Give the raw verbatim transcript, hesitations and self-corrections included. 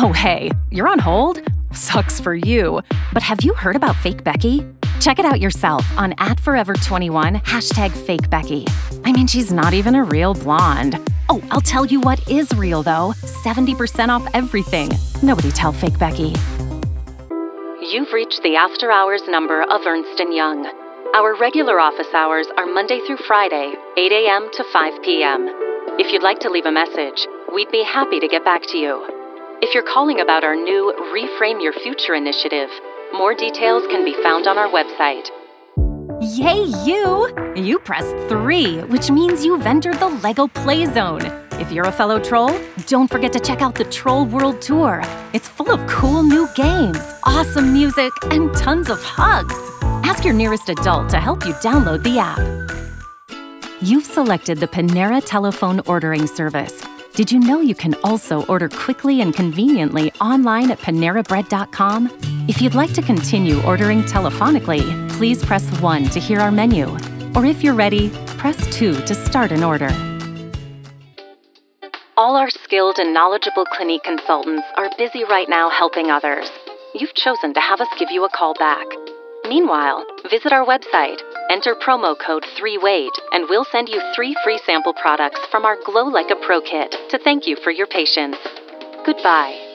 Oh, hey, you're on hold? Sucks for you. But have you heard about Fake Becky? Check it out yourself on at forever twenty-one, hashtag Fake Becky. I mean, she's not even a real blonde. Oh, I'll tell you what is real, though. seventy percent off everything. Nobody tell Fake Becky. You've reached the after-hours number of Ernst and Young. Our regular office hours are Monday through Friday, eight a.m. to five p.m. If you'd like to leave a message, we'd be happy to get back to you. If you're calling about our new Reframe Your Future initiative, more details can be found on our website. Yay, you! You pressed three, which means you've entered the LEGO Play Zone. If you're a fellow troll, don't forget to check out the Troll World Tour. It's full of cool new games, awesome music, and tons of hugs. Ask your nearest adult to help you download the app. You've selected the Panera Telephone Ordering Service. Did you know you can also order quickly and conveniently online at panera bread dot com? If you'd like to continue ordering telephonically, please press one to hear our menu. Or if you're ready, press two to start an order. All our skilled and knowledgeable Clinique consultants are busy right now helping others. You've chosen to have us give you a call back. Meanwhile, visit our website, enter promo code three wait, and we'll send you three free sample products from our Glow Like a Pro kit to thank you for your patience. Goodbye.